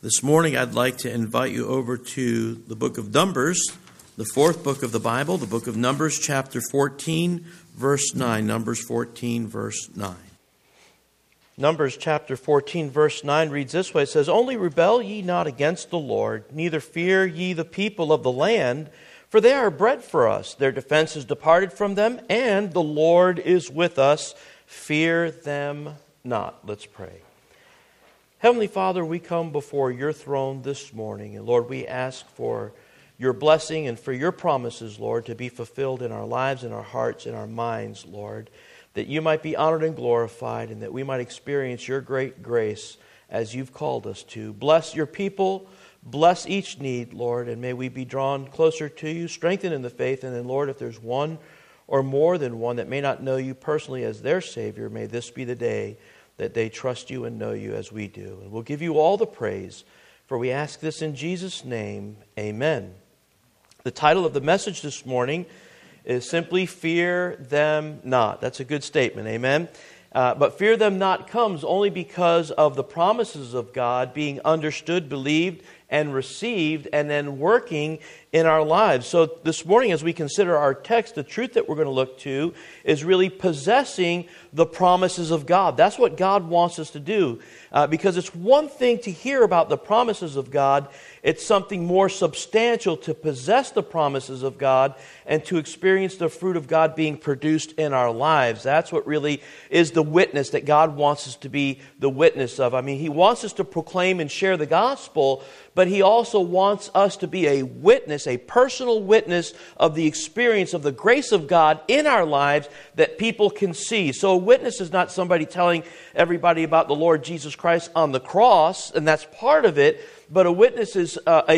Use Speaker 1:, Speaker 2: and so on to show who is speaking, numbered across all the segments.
Speaker 1: This morning I'd like to invite you over to the book of Numbers, the fourth book of the Bible, the book of Numbers, chapter 14, verse 9. Numbers 14, verse 9. Numbers chapter 14, verse 9 reads this way. It says, "Only rebel ye not against the Lord, neither fear ye the people of the land, for they are bread for us. Their defense is departed from them, and the Lord is with us. Fear them not." Let's pray. Heavenly Father, we come before your throne this morning. And Lord, we ask for your blessing and for your promises, Lord, to be fulfilled in our lives, in our hearts, in our minds, Lord. That you might be honored and glorified and that we might experience your great grace as you've called us to. Bless your people. Bless each need, Lord. And may we be drawn closer to you, strengthened in the faith. And then, Lord, if there's one or more than one that may not know you personally as their Savior, may this be the day that they trust you and know you as we do. And we'll give you all the praise, for we ask this in Jesus' name. Amen. The title of the message this morning is simply "Fear Them Not." That's a good statement, amen? But fear them not comes only because of the promises of God being understood, believed, and received, and then working in our lives. So this morning, as we consider our text, the truth that we're going to look to is really possessing the promises of God. That's what God wants us to do. Because it's one thing to hear about the promises of God. It's something more substantial to possess the promises of God and to experience the fruit of God being produced in our lives. That's what really is the witness that God wants us to be the witness of. I mean, He wants us to proclaim and share the gospel, but He also wants us to be a witness, a personal witness of the experience of the grace of God in our lives that people can see. So a witness is not somebody telling everybody about the Lord Jesus Christ on the cross, and that's part of it. But a witness is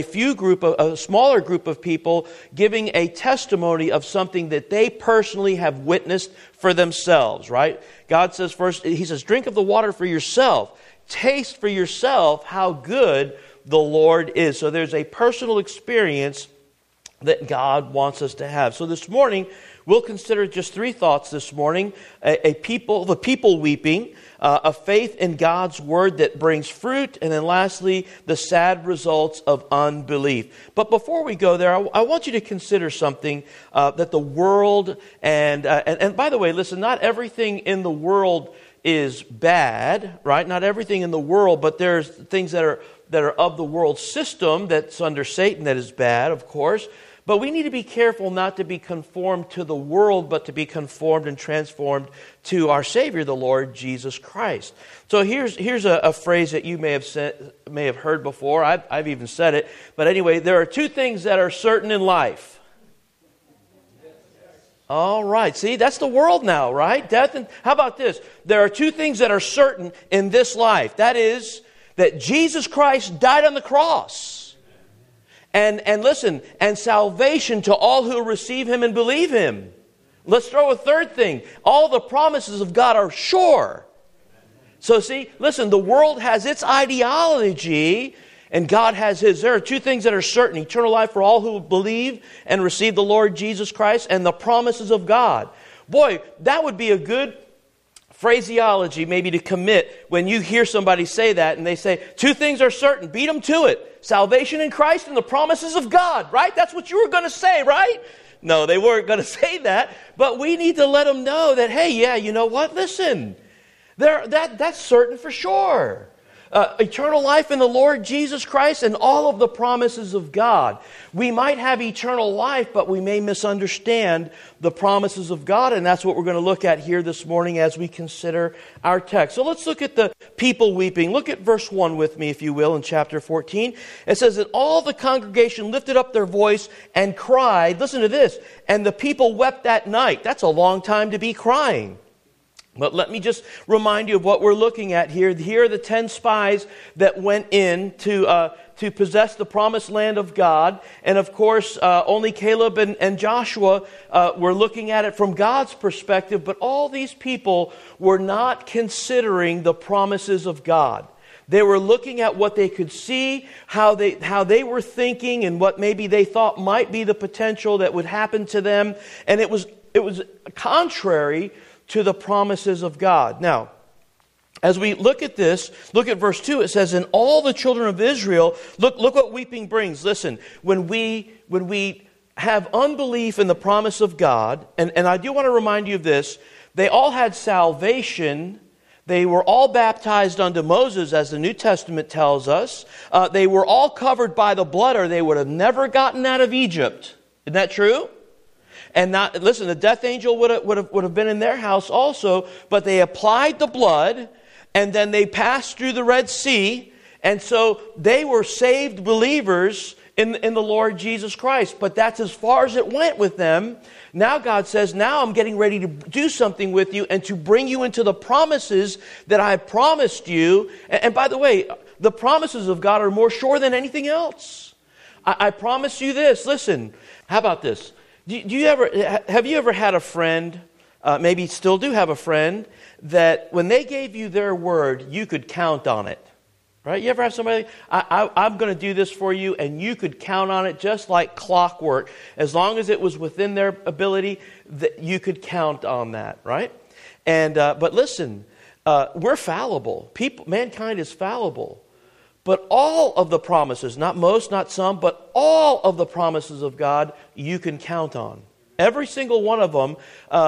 Speaker 1: a smaller group of people giving a testimony of something that they personally have witnessed for themselves, right? God says first, He says, drink of the water for yourself. Taste for yourself how good the Lord is. So there's a personal experience that God wants us to have. So this morning, we'll consider just three thoughts this morning. The people weeping, a faith in God's Word that brings fruit, and then lastly, the sad results of unbelief. But before we go there, I want you to consider something that the world, and by the way, listen, not everything in the world is bad, right? Not everything in the world, but there's things that are of the world system that's under Satan that is bad, of course. But we need to be careful not to be conformed to the world, but to be conformed and transformed to our Savior, the Lord Jesus Christ. So here's a phrase that you may have heard before. I've even said it. But anyway, there are two things that are certain in life. All right. See, that's the world now, right? Death and... How about this? There are two things that are certain in this life. That is, that Jesus Christ died on the cross. And listen, and salvation to all who receive Him and believe Him. Let's throw a third thing. All the promises of God are sure. So see, listen, the world has its ideology and God has His. There are two things that are certain. Eternal life for all who believe and receive the Lord Jesus Christ, and the promises of God. Boy, that would be a good phraseology maybe to commit when you hear somebody say that and they say, two things are certain, beat them to it. Salvation in Christ and the promises of God, right? That's what you were going to say, right? No, they weren't going to say that, but we need to let them know that, hey, yeah, you know what? Listen, that's certain for sure. Eternal life in the Lord Jesus Christ and all of the promises of God. We might have eternal life, but we may misunderstand the promises of God, and that's what we're going to look at here this morning as we consider our text. So let's look at the people weeping. Look at verse 1 with me, if you will, in chapter 14. It says that all the congregation lifted up their voice and cried. Listen to this. And the people wept that night. That's a long time to be crying. But let me just remind you of what we're looking at here. Here are the 10 spies that went in to possess the promised land of God. And of course, only Caleb and Joshua were looking at it from God's perspective. But all these people were not considering the promises of God. They were looking at what they could see, how they were thinking, and what maybe they thought might be the potential that would happen to them. And it was contrary to the promises of God. Now, As we look at this, look at verse 2. It says, "And all the children of Israel," look what weeping brings. Listen, when we have unbelief in the promise of God, and I do want to remind you of this, they all had salvation. They were all baptized unto Moses, as the New Testament tells us. They were all covered by the blood, or they would have never gotten out of Egypt. Isn't that true? And listen, the death angel would have been in their house also, but they applied the blood, and then they passed through the Red Sea, and so they were saved believers in the Lord Jesus Christ. But that's as far as it went with them. Now God says, now I'm getting ready to do something with you and to bring you into the promises that I promised you. And by the way, the promises of God are more sure than anything else. I promise you this. Listen, how about this? Have you ever had a friend, maybe still do have a friend, that when they gave you their word, you could count on it? Right? You ever have somebody, I'm going to do this for you, and you could count on it just like clockwork. As long as it was within their ability, that you could count on that, right? And but listen, we're fallible. Mankind is fallible. But all of the promises, not most, not some, but all of the promises of God, you can count on. Every single one of them,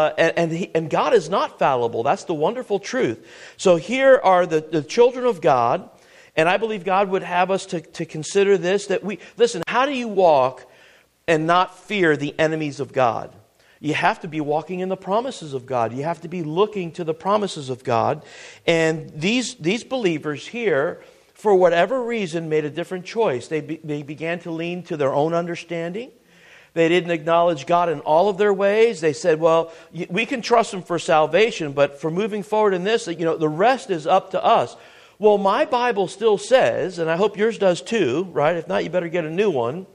Speaker 1: and God is not fallible. That's the wonderful truth. So here are the children of God, and I believe God would have us to consider this, that listen, how do you walk and not fear the enemies of God? You have to be walking in the promises of God. You have to be looking to the promises of God. And these believers here, for whatever reason, made a different choice. They began to lean to their own understanding. They didn't acknowledge God in all of their ways. They said, well, we can trust Him for salvation, but for moving forward in this, the rest is up to us. Well, my Bible still says, and I hope yours does too, right? If not, you better get a new one,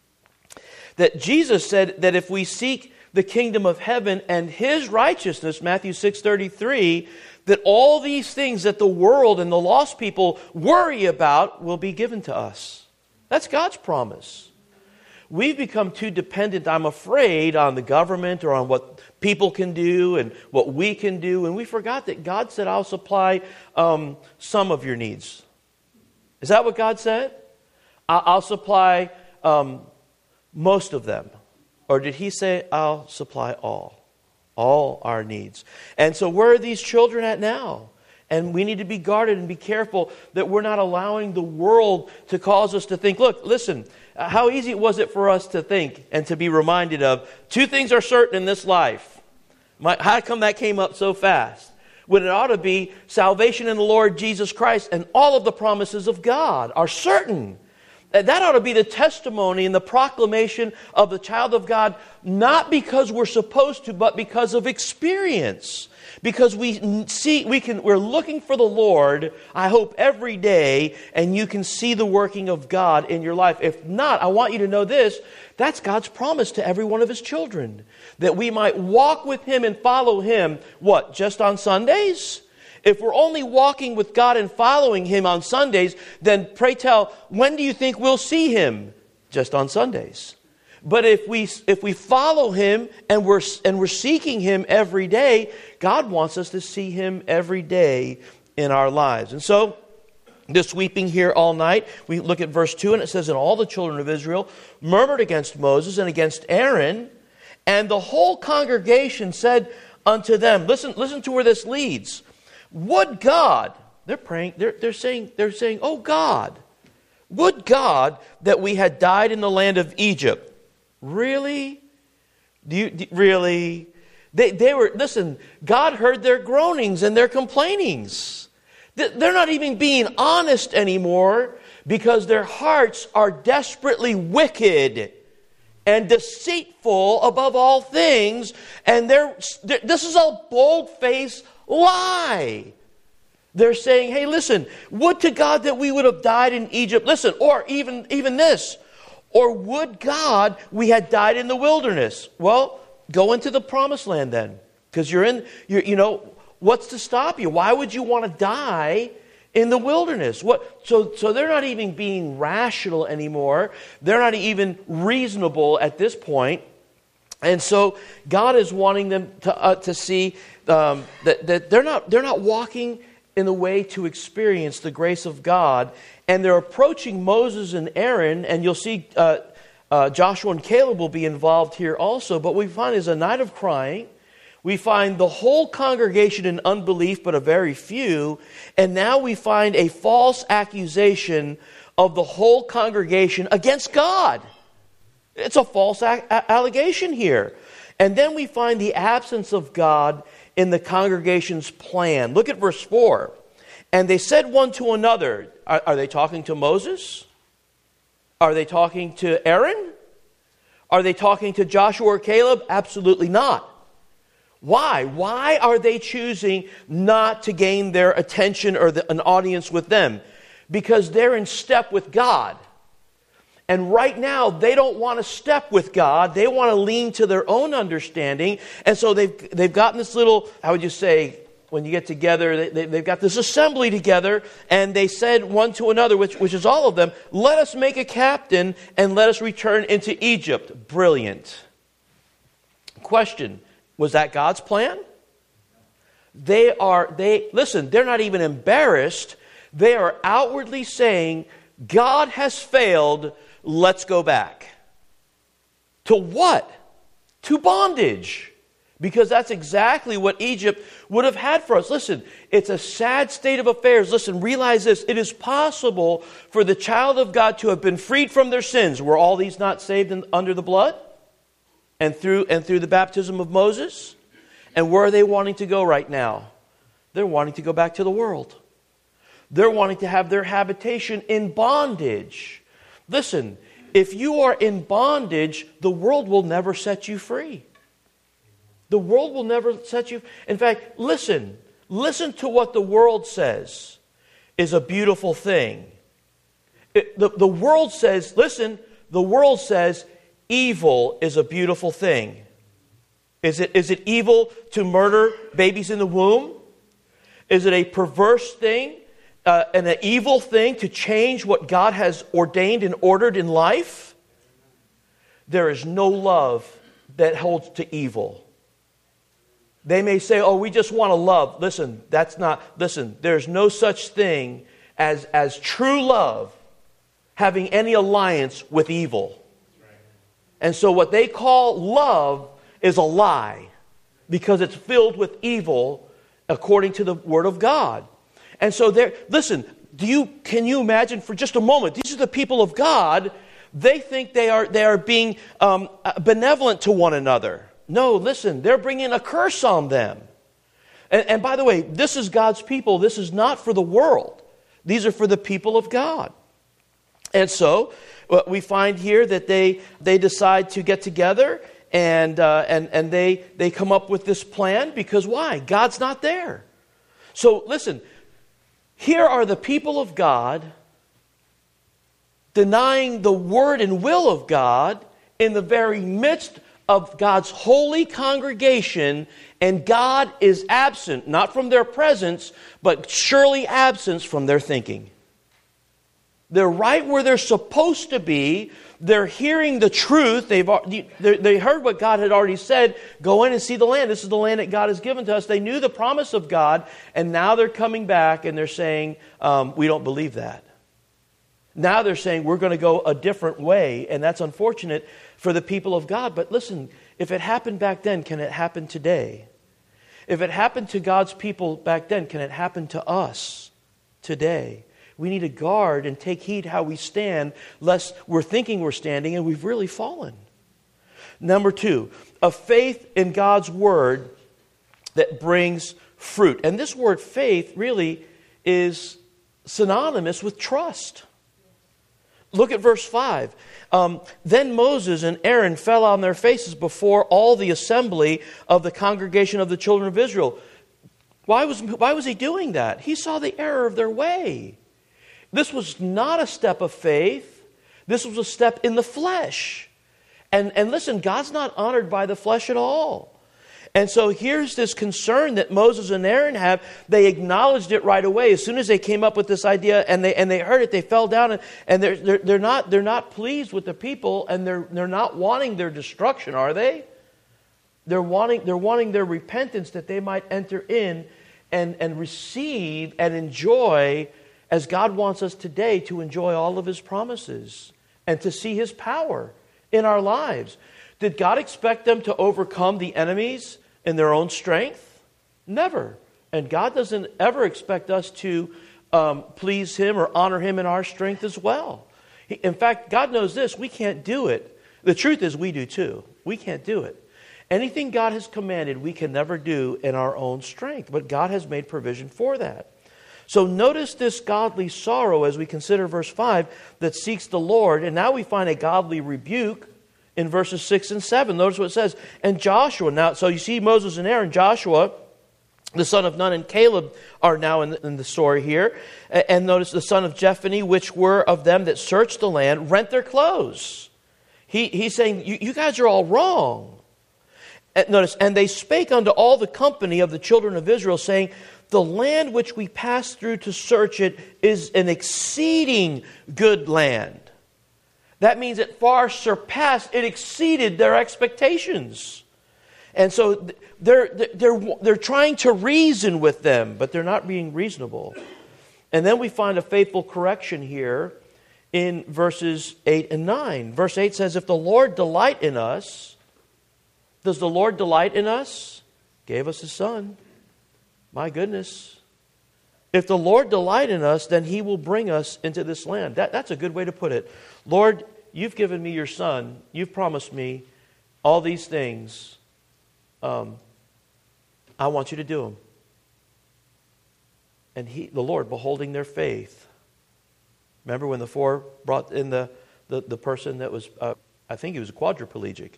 Speaker 1: that Jesus said that if we seek the kingdom of heaven and His righteousness, Matthew 6:33, that all these things that the world and the lost people worry about will be given to us. That's God's promise. We've become too dependent, I'm afraid, on the government or on what people can do and what we can do. And we forgot that God said, I'll supply some of your needs. Is that what God said? I'll supply most of them. Or did He say, I'll supply all our needs? And so where are these children at now? And we need to be guarded and be careful that we're not allowing the world to cause us to think, look, listen, how easy was it for us to think and to be reminded of, two things are certain in this life. How come that came up so fast? When it ought to be salvation in the Lord Jesus Christ and all of the promises of God are certain. That ought to be the testimony and the proclamation of the child of God, not because we're supposed to, but because of experience. Because we're looking for the Lord, I hope, every day, and you can see the working of God in your life. If not, I want you to know this, that's God's promise to every one of His children. That we might walk with Him and follow Him, what, just on Sundays? If we're only walking with God and following Him on Sundays, then pray tell, when do you think we'll see Him? Just on Sundays. But if we follow Him and we're seeking Him every day, God wants us to see Him every day in our lives. And so, this weeping here all night, we look at verse 2, and it says, and all the children of Israel murmured against Moses and against Aaron, and the whole congregation said unto them, listen to where this leads. Would God, they're praying, they're saying, oh God, would God that we had died in the land of Egypt. Really? Really? They were, listen, God heard their groanings and their complainings. They're not even being honest anymore because their hearts are desperately wicked and deceitful above all things. And this is a bold-faced lie. They're saying, hey, listen, would to God that we would have died in Egypt. Listen, or even this. Or would God we had died in the wilderness? Well, go into the promised land then. Because what's to stop you? Why would you want to die in the wilderness? So they're not even being rational anymore. They're not even reasonable at this point. And so God is wanting them to see that they're not walking in the way to experience the grace of God. And they're approaching Moses and Aaron, and you'll see Joshua and Caleb will be involved here also. But we find there's a night of crying. We find the whole congregation in unbelief, but a very few. And now we find a false accusation of the whole congregation against God. It's a false allegation here. And then we find the absence of God in the congregation's plan. Look at verse 4. And they said one to another. Are they talking to Moses? Are they talking to Aaron? Are they talking to Joshua or Caleb? Absolutely not. Why? Why are they choosing not to gain their attention or an audience with them? Because they're in step with God. And right now, they don't want to step with God. They want to lean to their own understanding. And so they've gotten this little, how would you say, when you get together, they've got this assembly together. And they said one to another, which is all of them, let us make a captain and let us return into Egypt. Brilliant. Question. Was that God's plan? Listen, they're not even embarrassed. They are outwardly saying, God has failed, let's go back. To what? To bondage. Because that's exactly what Egypt would have had for us. Listen, it's a sad state of affairs. Listen, realize this. It is possible for the child of God to have been freed from their sins. Were all these not saved under the blood? And through the baptism of Moses? And where are they wanting to go right now? They're wanting to go back to the world. They're wanting to have their habitation in bondage. Listen, if you are in bondage, the world will never set you free. The world will never set you... In fact, listen to what the world says is a beautiful thing. The world says, the world says, evil is a beautiful thing. Is it evil to murder babies in the womb? Is it a perverse thing and an evil thing to change what God has ordained and ordered in life? There is no love that holds to evil. They may say, oh, we just want to love. Listen, there's no such thing as true love having any alliance with evil. And so what they call love is a lie because it's filled with evil according to the Word of God. And so can you imagine for just a moment, these are the people of God, they think they are being benevolent to one another. No, listen, they're bringing a curse on them. And by the way, this is God's people. This is not for the world. These are for the people of God. And so we find here that they decide to get together and they come up with this plan because why? God's not there. So listen, here are the people of God denying the word and will of God in the very midst of God's holy congregation, and God is absent, not from their presence, but surely absent from their thinking. They're right where they're supposed to be. They're hearing the truth. They heard what God had already said. Go in and see the land. This is the land that God has given to us. They knew the promise of God, and now they're coming back and they're saying, we don't believe that. Now they're saying we're going to go a different way, and that's unfortunate for the people of God. But listen, if it happened back then, can it happen today? If it happened to God's people back then, can it happen to us today? We need to guard and take heed how we stand, lest we're thinking we're standing and we've really fallen. Number 2, a faith in God's word that brings fruit. And this word faith really is synonymous with trust. Look at verse 5. Then Moses and Aaron fell on their faces before all the assembly of the congregation of the children of Israel. Why was he doing that? He saw the error of their way. This was not a step of faith. This was a step in the flesh. And listen, God's not honored by the flesh at all. And so here's this concern that Moses and Aaron have. They acknowledged it right away. As soon as they came up with this idea and they heard it, they fell down and they're not pleased with the people, and they're not wanting their destruction, are they? They're wanting their repentance that they might enter in and receive and enjoy as God wants us today to enjoy all of His promises and to see His power in our lives. Did God expect them to overcome the enemies in their own strength? Never. And God doesn't ever expect us to please Him or honor Him in our strength as well. In fact, God knows this. We can't do it. The truth is we do too. We can't do it. Anything God has commanded, we can never do in our own strength. But God has made provision for that. So notice this godly sorrow as we consider verse 5 that seeks the Lord. And now we find a godly rebuke in verses 6 and 7. Notice what it says. And Joshua, now, so you see Moses and Aaron, Joshua, the son of Nun, and Caleb are now in the story here. And notice the son of Jephunneh, which were of them that searched the land, rent their clothes. He's saying, you guys are all wrong. And notice, and they spake unto all the company of the children of Israel, saying, the land which we passed through to search it is an exceeding good land. That means it far surpassed, it exceeded their expectations. And so they're trying to reason with them, but they're not being reasonable. And then we find a faithful correction here in verses 8 and 9. Verse 8 says, if the Lord delight in us, does the Lord delight in us? Gave us His Son. My goodness. If the Lord delight in us, then He will bring us into this land. That's a good way to put it. Lord, You've given me Your Son. You've promised me all these things. I want You to do them. And the Lord, beholding their faith. Remember when the four brought in the person that was, I think he was quadriplegic.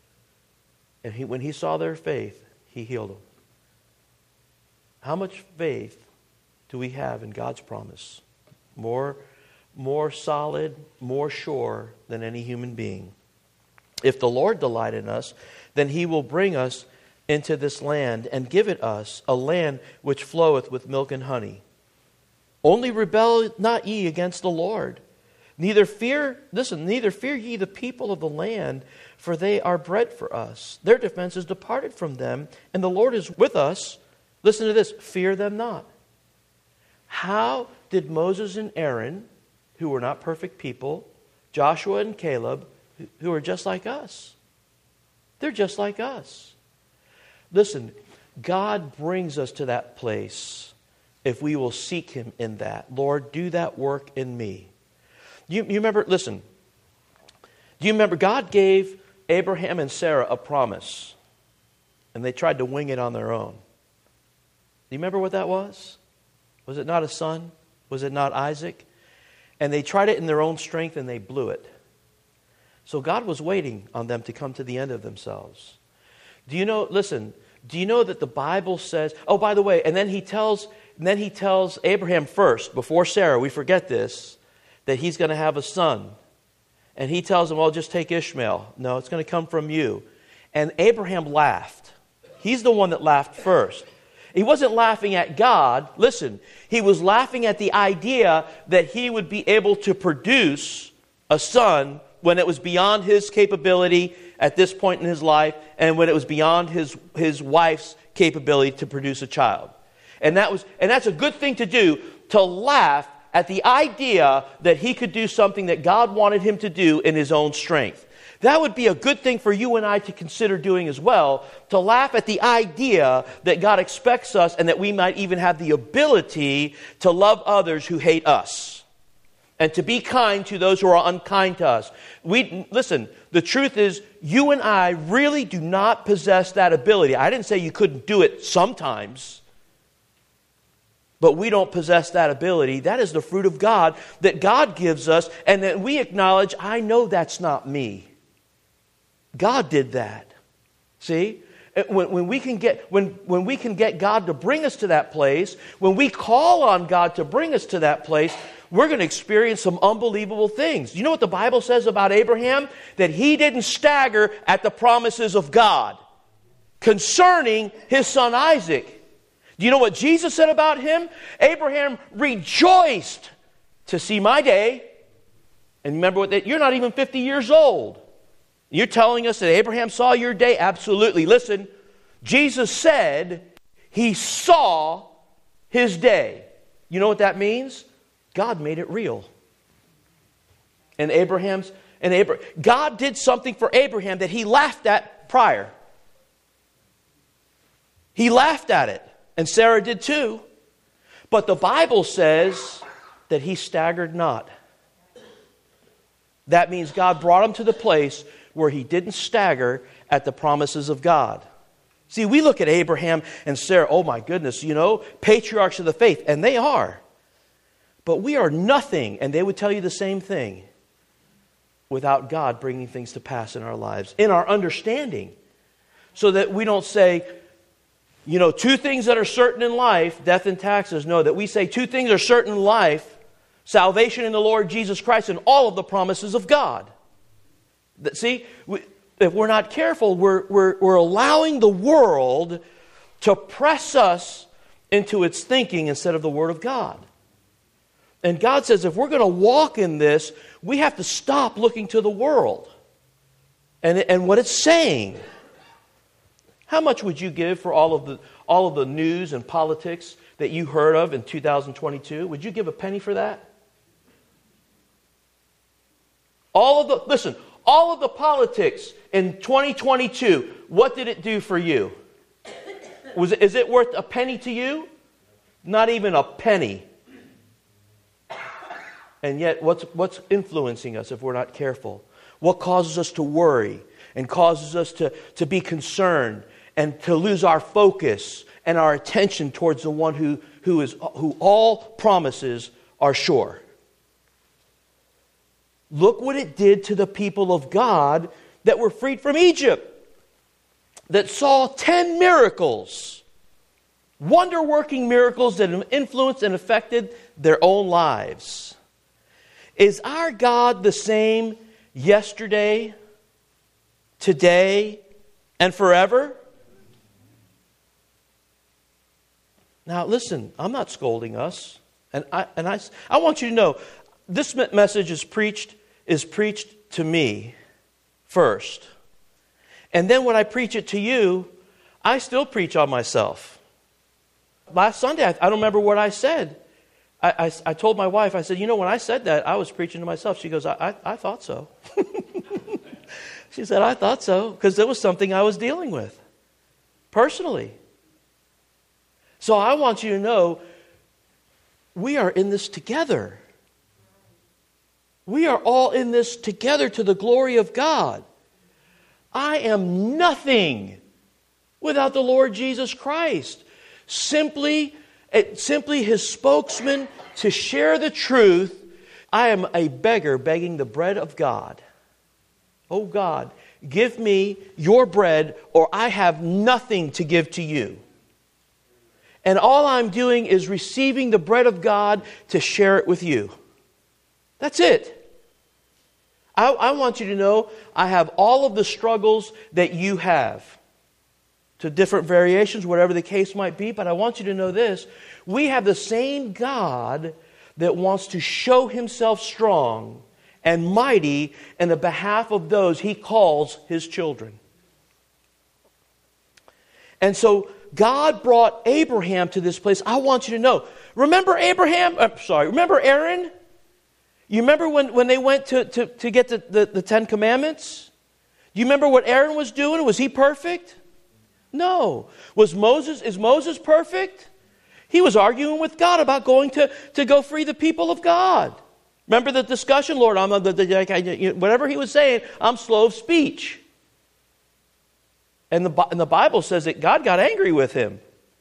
Speaker 1: And when He saw their faith, He healed them. How much faith do we have in God's promise? More solid, more sure than any human being. If the Lord delight in us, then He will bring us into this land and give it us, a land which floweth with milk and honey. Only rebel not ye against the Lord. Neither fear ye the people of the land, for they are bread for us. Their defense is departed from them, and the Lord is with us. Listen to this, fear them not. How did Moses and Aaron, who were not perfect people, Joshua and Caleb, who are just like us, they're just like us. Listen, God brings us to that place if we will seek Him in that. Lord, do that work in me. You remember, listen, do you remember God gave Abraham and Sarah a promise, and they tried to wing it on their own? Do you remember what that was? Was it not a son? Was it not Isaac? And they tried it in their own strength and they blew it. So God was waiting on them to come to the end of themselves. Do you know that the Bible says, oh, by the way, and then he tells Abraham first, before Sarah, we forget this, that he's going to have a son. And he tells him, well, just take Ishmael. No, it's going to come from you. And Abraham laughed. He's the one that laughed first. He wasn't laughing at God. Listen, he was laughing at the idea that he would be able to produce a son when it was beyond his capability at this point in his life, and when it was beyond his wife's capability to produce a child. And that's a good thing to do, to laugh at the idea that he could do something that God wanted him to do in his own strength. That would be a good thing for you and I to consider doing as well, to laugh at the idea that God expects us and that we might even have the ability to love others who hate us and to be kind to those who are unkind to us. Listen, the truth is you and I really do not possess that ability. I didn't say you couldn't do it sometimes, but we don't possess that ability. That is the fruit of God that God gives us, and that we acknowledge, I know that's not me. God did that. See? When we can get God to bring us to that place, when we call on God to bring us to that place, we're going to experience some unbelievable things. You know what the Bible says about Abraham? That he didn't stagger at the promises of God concerning his son Isaac. Do you know what Jesus said about him? Abraham rejoiced to see my day. And remember you're not even 50 years old. You're telling us that Abraham saw your day? Absolutely. Listen, Jesus said he saw
Speaker 2: his day. You know what that means? God made it real. And God did something for Abraham that he laughed at prior. He laughed at it, and Sarah did too. But the Bible says that he staggered not. That means God brought him to the place where he didn't stagger at the promises of God. See, we look at Abraham and Sarah, oh my goodness, patriarchs of the faith, and they are. But we are nothing, and they would tell you the same thing, without God bringing things to pass in our lives, in our understanding. So that we don't say, two things that are certain in life, death and taxes. No, that we say two things are certain in life, salvation in the Lord Jesus Christ and all of the promises of God. See, if we're not careful, we're allowing the world to press us into its thinking instead of the Word of God. And God says if we're going to walk in this, we have to stop looking to the world and what it's saying. How much would you give for all of the news and politics that you heard of in 2022? Would you give a penny for that? All of the politics in 2022, what did it do for you? Is it worth a penny to you? Not even a penny. And yet, what's influencing us if we're not careful? What causes us to worry and causes us to be concerned and to lose our focus and our attention towards the one who all promises are sure? Look what it did to the people of God that were freed from Egypt, that saw 10 miracles, wonder-working miracles that influenced and affected their own lives. Is our God the same yesterday, today, and forever? Now listen, I'm not scolding us. And I want you to know, this message is preached to me first. And then when I preach it to you, I still preach on myself. Last Sunday, I don't remember what I said. I told my wife, I said, when I said that, I was preaching to myself. She goes, I thought so. She said, I thought so, because it was something I was dealing with personally. So I want you to know, we are in this together. We are all in this together to the glory of God. I am nothing without the Lord Jesus Christ. Simply His spokesman to share the truth. I am a beggar begging the bread of God. Oh God, give me your bread or I have nothing to give to you. And all I'm doing is receiving the bread of God to share it with you. That's it. I want you to know I have all of the struggles that you have. To different variations, whatever the case might be. But I want you to know this. We have the same God that wants to show Himself strong and mighty in the behalf of those He calls His children. And so God brought Abraham to this place. I want you to know. Remember remember Aaron? You remember when they went to get the Ten Commandments? Do you remember what Aaron was doing? Was he perfect? No. Is Moses perfect? He was arguing with God about going to go free the people of God. Remember the discussion? Lord, whatever he was saying, I'm slow of speech. And the Bible says that God got angry with him.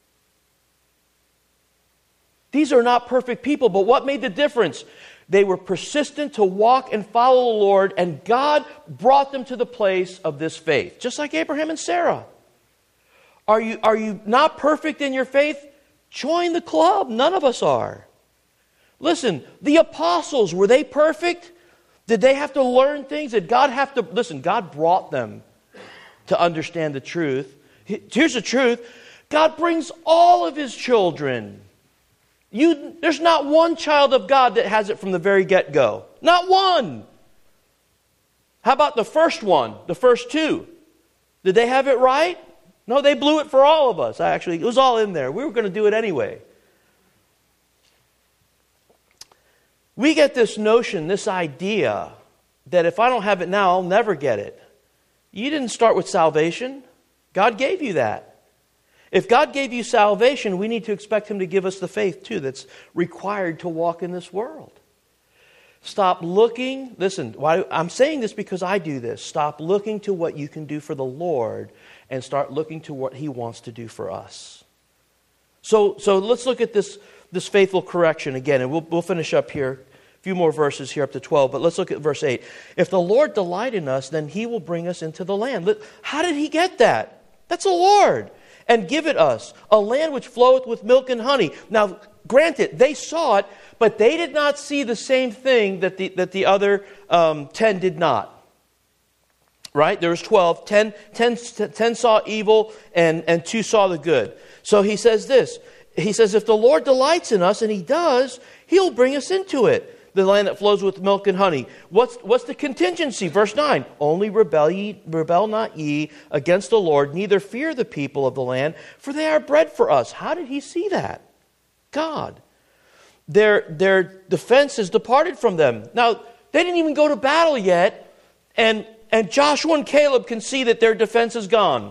Speaker 2: These are not perfect people, but what made the difference? They were persistent to walk and follow the Lord, and God brought them to the place of this faith, just like Abraham and Sarah. Are you not perfect in your faith? Join the club. None of us are. Listen, the apostles, were they perfect? Did they have to learn things? Did God have to... Listen, God brought them to understand the truth. Here's the truth. God brings all of His children. There's not one child of God that has it from the very get-go. Not one. How about the first one? The first two? Did they have it right? No, they blew it for all of us, actually. It was all in there. We were going to do it anyway. We get this notion, this idea, that if I don't have it now, I'll never get it. You didn't start with salvation. God gave you that. If God gave you salvation, we need to expect Him to give us the faith too that's required to walk in this world. Stop looking, listen, I'm saying this because I do this. Stop looking to what you can do for the Lord and start looking to what He wants to do for us. So let's look at this faithful correction again, and we'll finish up here. A few more verses here up to 12, but let's look at verse 8. If the Lord delight in us, then He will bring us into the land. How did He get that? That's the Lord. And give it us, a land which floweth with milk and honey. Now, granted, they saw it, but they did not see the same thing that the other 10 did not. Right? There was 12. 10 saw evil, and 2 saw the good. So he says this. He says, if the Lord delights in us, and He does, He'll bring us into it. The land that flows with milk and honey. What's the contingency? Verse 9. Only rebel not ye against the Lord, neither fear the people of the land, for they are bread for us. How did He see that? God. Their defense has departed from them. Now, they didn't even go to battle yet, and Joshua and Caleb can see that their defense is gone.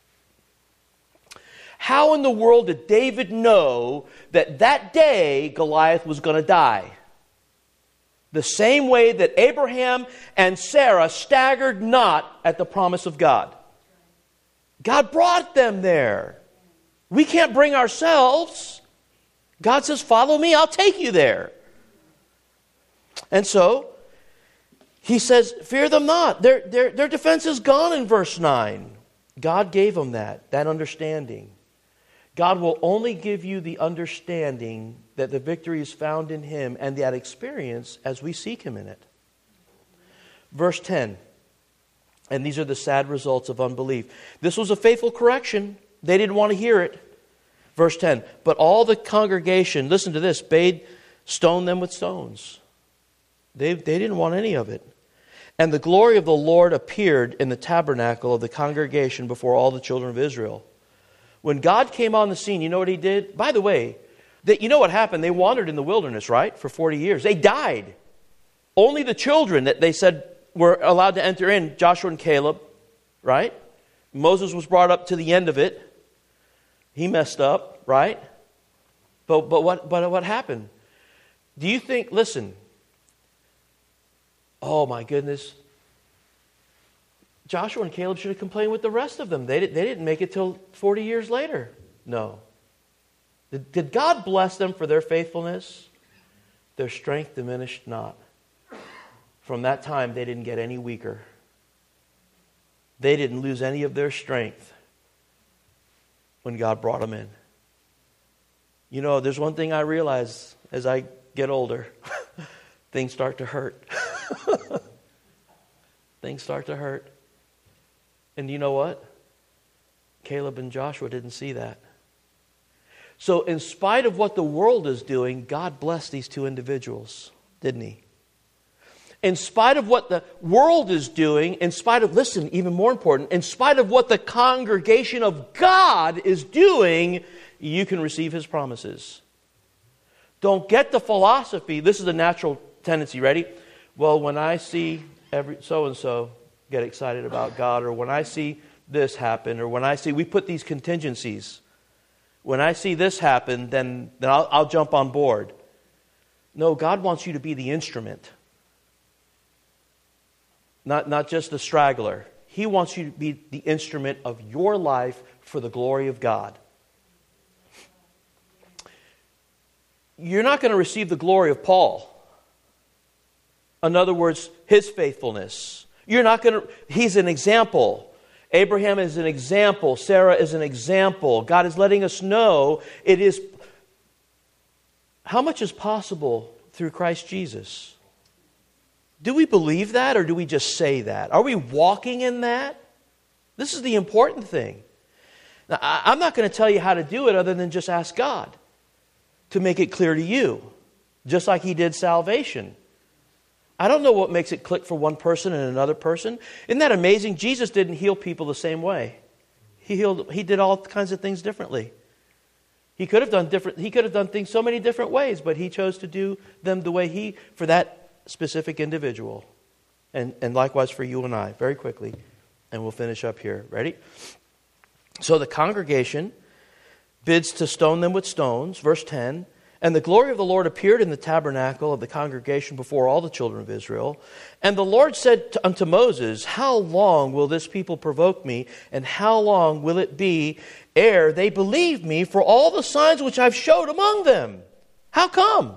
Speaker 2: How in the world did David know that day Goliath was going to die? The same way that Abraham and Sarah staggered not at the promise of God. God brought them there. We can't bring ourselves. God says, follow me, I'll take you there. And so, He says, fear them not. Their defense is gone in verse 9. God gave them that understanding. God will only give you the understanding that the victory is found in Him and that experience as we seek Him in it. Verse 10. And these are the sad results of unbelief. This was a faithful correction. They didn't want to hear it. Verse 10. But all the congregation, listen to this, bade stone them with stones. They didn't want any of it. And the glory of the Lord appeared in the tabernacle of the congregation before all the children of Israel. When God came on the scene, you know what He did? By the way, you know what happened? They wandered in the wilderness, right? For 40 years. They died. Only the children that they said were allowed to enter in, Joshua and Caleb, right? Moses was brought up to the end of it. He messed up, right? But what happened? Do you think, listen, oh my goodness, Joshua and Caleb should have complained with the rest of them. They didn't make it till 40 years later. No. Did God bless them for their faithfulness? Their strength diminished not. From that time, they didn't get any weaker. They didn't lose any of their strength when God brought them in. You know, there's one thing I realize as I get older. Things start to hurt. Things start to hurt. And you know what? Caleb and Joshua didn't see that. So in spite of what the world is doing, God blessed these two individuals, didn't He? In spite of what the world is doing, in spite of, listen, even more important, in spite of what the congregation of God is doing, you can receive His promises. Don't get the philosophy, this is a natural tendency, ready? Well, when I see every so-and-so get excited about God, or when I see this happen, or when I see, we put these contingencies. When I see this happen, then I'll jump on board. No, God wants you to be the instrument. Not just the straggler. He wants you to be the instrument of your life for the glory of God. You're not going to receive the glory of Paul. In other words, his faithfulness. You're not going to, he's an example. Abraham is an example. Sarah is an example. God is letting us know it is, how much is possible through Christ Jesus? Do we believe that, or do we just say that? Are we walking in that? This is the important thing. Now, I'm not going to tell you how to do it other than just ask God to make it clear to you, just like He did salvation. I don't know what makes it click for one person and another person. Isn't that amazing? Jesus didn't heal people the same way. He did all kinds of things differently. He could have done things so many different ways, but he chose to do them the way for that specific individual. And likewise for you and I, very quickly. And we'll finish up here. Ready? So the congregation bids to stone them with stones. Verse 10. And the glory of the Lord appeared in the tabernacle of the congregation before all the children of Israel. And the Lord said unto Moses, how long will this people provoke me? And how long will it be ere they believe me for all the signs which I've showed among them? How come?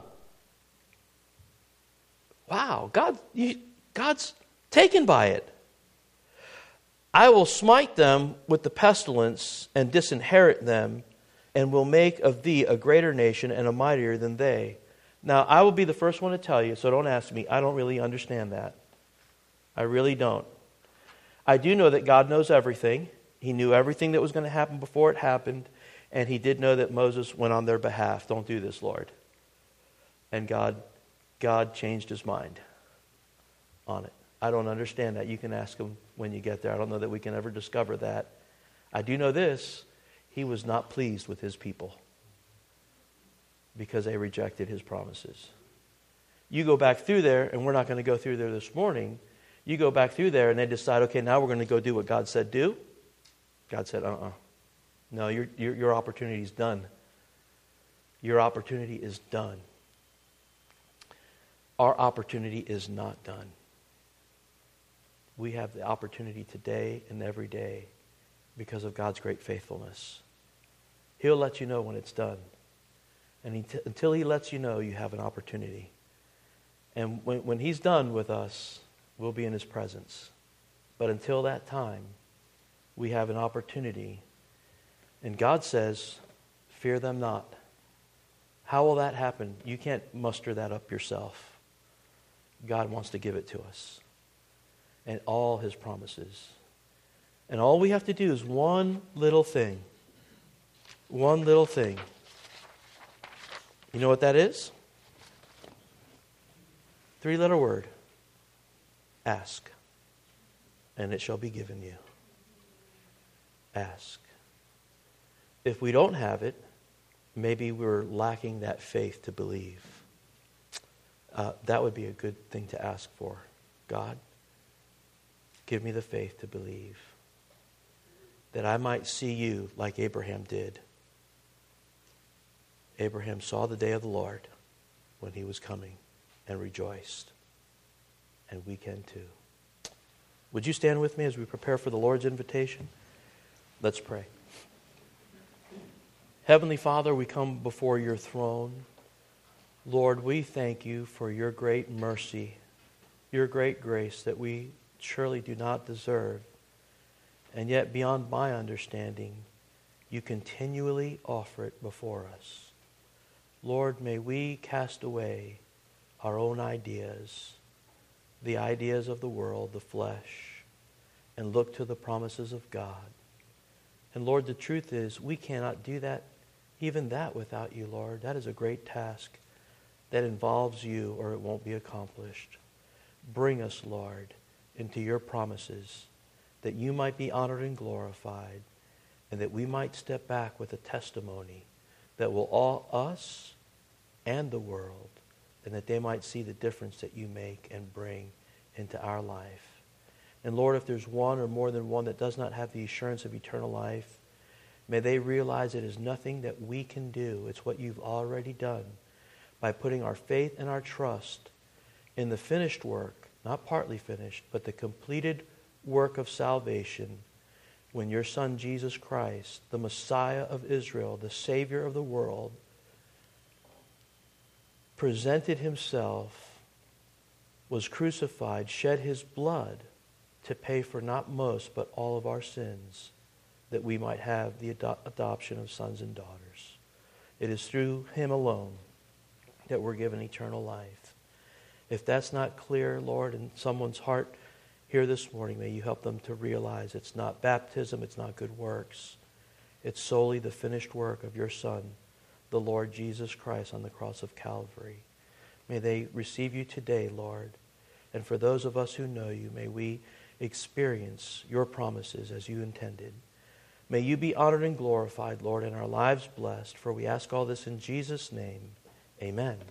Speaker 2: Wow, God's taken by it. I will smite them with the pestilence and disinherit them, and will make of thee a greater nation and a mightier than they. Now, I will be the first one to tell you, so don't ask me. I don't really understand that. I really don't. I do know that God knows everything. He knew everything that was going to happen before it happened, and he did know that Moses went on their behalf. Don't do this, Lord. And God changed his mind on it. I don't understand that. You can ask him when you get there. I don't know that we can ever discover that. I do know this. He was not pleased with his people because they rejected his promises. You go back through there, and we're not going to go through there this morning. You go back through there, and they decide, okay, now we're going to go do what God said do. God said, no, your opportunity is done. Your opportunity is done. Our opportunity is not done. We have the opportunity today and every day because of God's great faithfulness. He'll let you know when it's done. And until he lets you know, you have an opportunity. And when he's done with us, we'll be in his presence. But until that time, we have an opportunity. And God says, fear them not. How will that happen? You can't muster that up yourself. God wants to give it to us. And all his promises. And all we have to do is one little thing. One little thing. You know what that is? 3-letter word. Ask. And it shall be given you. Ask. If we don't have it, maybe we're lacking that faith to believe. That would be a good thing to ask for. God, give me the faith to believe. That I might see you like Abraham did. Abraham saw the day of the Lord when he was coming and rejoiced. And we can too. Would you stand with me as we prepare for the Lord's invitation? Let's pray. Heavenly Father, we come before your throne. Lord, we thank you for your great mercy, your great grace that we surely do not deserve. And yet, beyond my understanding, you continually offer it before us. Lord, may we cast away our own ideas, the ideas of the world, the flesh, and look to the promises of God. And Lord, the truth is, we cannot do that, even that without you, Lord. That is a great task that involves you, or it won't be accomplished. Bring us, Lord, into your promises, that you might be honored and glorified, and that we might step back with a testimony that will awe us and the world, and that they might see the difference that you make and bring into our life. And Lord, if there's one or more than one that does not have the assurance of eternal life, may they realize it is nothing that we can do. It's what you've already done by putting our faith and our trust in the finished work, not partly finished, but the completed work of salvation when your Son Jesus Christ, the Messiah of Israel, the Savior of the world, presented himself, was crucified, shed his blood to pay for not most but all of our sins, that we might have the adoption of sons and daughters. It is through him alone that we're given eternal life. If that's not clear, Lord, in someone's heart here this morning, may you help them to realize it's not baptism, it's not good works. It's solely the finished work of your Son, the Lord Jesus Christ, on the cross of Calvary. May they receive you today, Lord. And for those of us who know you, may we experience your promises as you intended. May you be honored and glorified, Lord, and our lives blessed. For we ask all this in Jesus' name. Amen.